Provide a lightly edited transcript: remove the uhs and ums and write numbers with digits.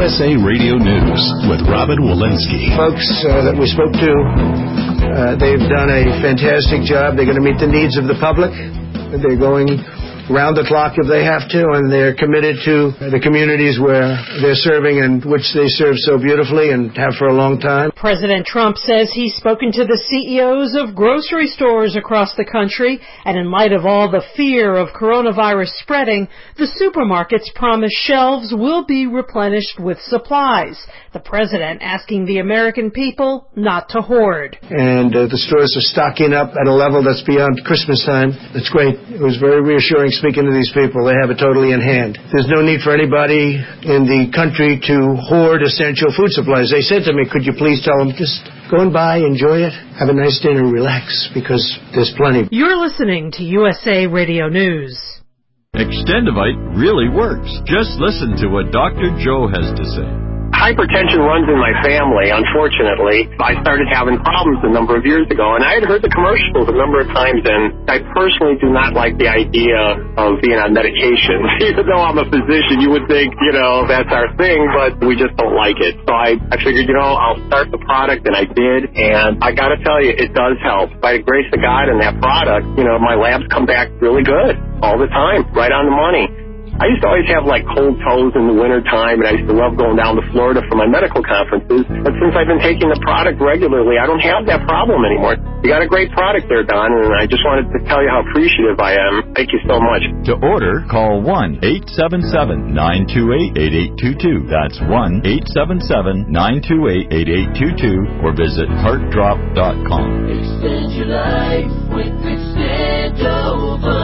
USA Radio News with Robin Walensky. Folks that we spoke to, they've done a fantastic job. They're going to meet the needs of the public. They're going round the clock if they have to, and they're committed to the communities where they're serving and which they serve so beautifully and have for a long time. President Trump says he's spoken to the CEOs of grocery stores across the country, and in light of all the fear of coronavirus spreading, the supermarkets promise shelves will be replenished with supplies. The president asking the American people not to hoard. And the stores are stocking up at a level that's beyond Christmas time. That's great. It was very reassuring speaking to these people. They have it totally in hand. There's no need for anybody in the country to hoard essential food supplies. They said to me, could you please tell them, just go and buy, enjoy it, have a nice dinner, relax, because there's plenty. You're listening to USA Radio News. Extendivite really works. Just listen to what Dr. Joe has to say. Hypertension runs in my family, unfortunately. I started having problems a number of years ago, and I had heard the commercials a number of times, and I personally do not like the idea of being on medication. Even though I'm a physician, you would think, that's our thing, but we just don't like it. So I figured, I'll start the product, and I did, and I got to tell you, it does help. By the grace of God and that product, my labs come back really good all the time, right on the money. I used to always have cold toes in the wintertime, and I used to love going down to Florida for my medical conferences. But since I've been taking the product regularly, I don't have that problem anymore. You got a great product there, Don, and I just wanted to tell you how appreciative I am. Thank you so much. To order, call 1-877-928-8822. That's 1-877-928-8822, or visit heartdrop.com. Extend your life with Extendovite.